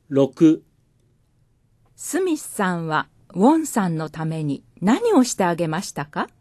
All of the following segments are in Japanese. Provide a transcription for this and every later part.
6、 スミスさんはウォンさんのために何をしてあげましたか？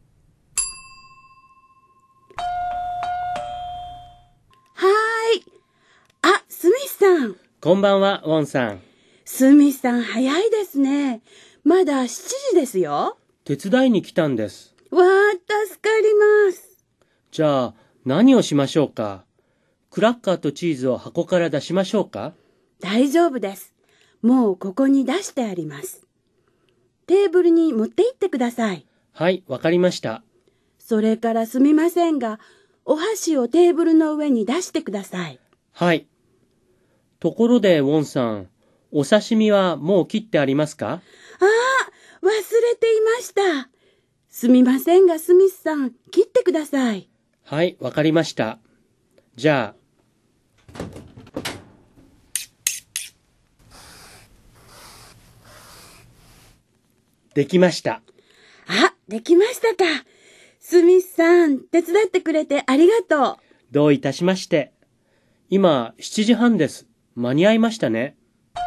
スミスさん。 こんばんは、ウォンさん。 スミスさん早いですね。まだ7時ですよ。 手伝いに来たんです。 わあ、助かります。 じゃあ、何をしましょうか？クラッカーとチーズを箱から出しましょうか？ 大丈夫です。もうここに出してあります。テーブルに持って行ってください。 はい、わかりました。 それからすみませんが、お箸をテーブルの上に出してください。 はい。ところで、ウォンさん、お刺身はもう切ってありますか？ 忘れていました。すみませんが、スミスさん、切ってください。 はい、わかりました。じゃあ、できました。 できましたか。スミスさん、手伝ってくれてありがとう。 どういたしまして。今、7時半です。間に合いましたね。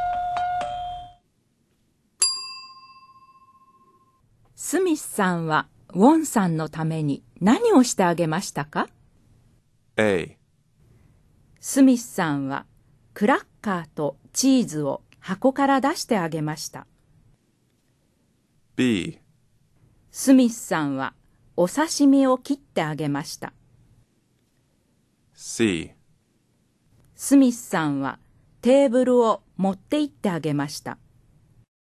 スミスさんはウォンさんのために何をしてあげましたか？ A、 スミスさんはクラッカーとチーズを箱から出してあげました。 B、 スミスさんはお刺身を切ってあげました。 C、 スミスさんはテーブルを持って行ってあげました。